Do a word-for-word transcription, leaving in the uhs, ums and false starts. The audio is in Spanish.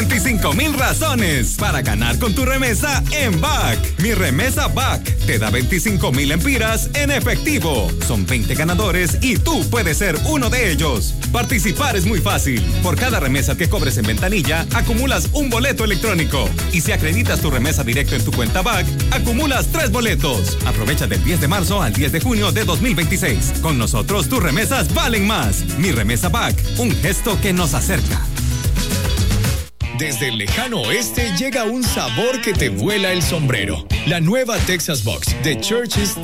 veinticinco mil razones para ganar con tu remesa en B A C. Mi remesa B A C te da veinticinco mil empiras en efectivo. Son veinte ganadores y tú puedes ser uno de ellos. Participar es muy fácil. Por cada remesa que cobres en Ventanilla, acumulas un boleto electrónico. Y si acreditas tu remesa directo en tu cuenta B A C, acumulas tres boletos. Aprovecha del diez de marzo al diez de junio de dos mil veintiséis. Con nosotros tus remesas valen más. Mi remesa B A C, un gesto que nos acerca. Desde el lejano oeste llega un sabor que te vuela el sombrero. La nueva Texas Box de Church's